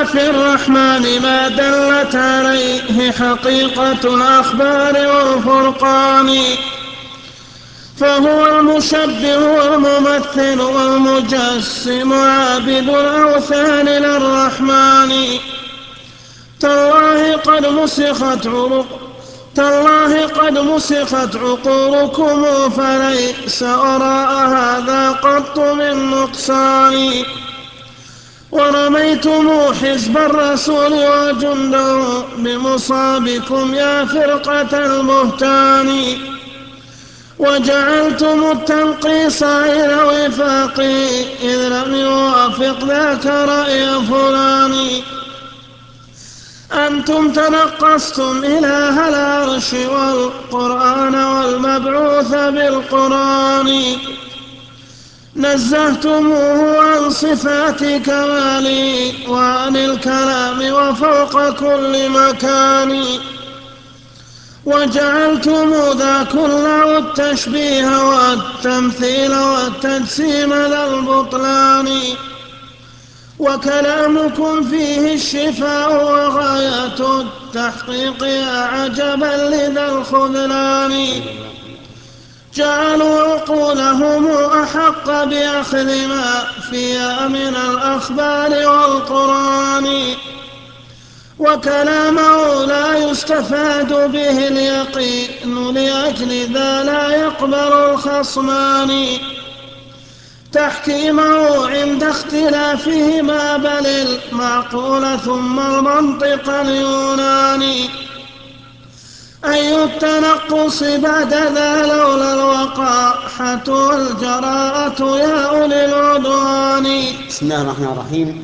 في الرحمن ما دلت عليه حقيقة الأخبار والفرقان، فهو المشبه والممثل والمجسم عابد الأوثان للرحمن. تالله قد مسخت عقولكم فليس وراء هذا قط من نقصان. ورميتم حزب الرسول وجنده بمصابكم يا فرقة البهتان، وجعلتم التنقيص غير وفاقي إذ لم يوافق ذاك رأي فلان. أنتم تنقصتم إله العرش والقرآن والمبعوث بالقرآن، نزهتموه عن صفات كماله وعن الكلام وفوق كل مكان، وجعلتم ذا كله التشبيه والتمثيل والتجسيم ذا البطلان. وكلامكم فيه الشفاء وغاية التحقيق يا عجبا لذا الخذلان. جعلوا عقولهم أحق بأخذ ما فيها من الأخبار والقرآن، وكلامه لا يستفاد به اليقين لأجل ذا لا يقبل الخصمان. تحكيمه عند اختلافهما بل المعقول ثم المنطق اليوناني. أي التنقص بعد ذا لولا الوقاحة والجراءة يا أولي العدوان. بسم الله الرحمن الرحيم.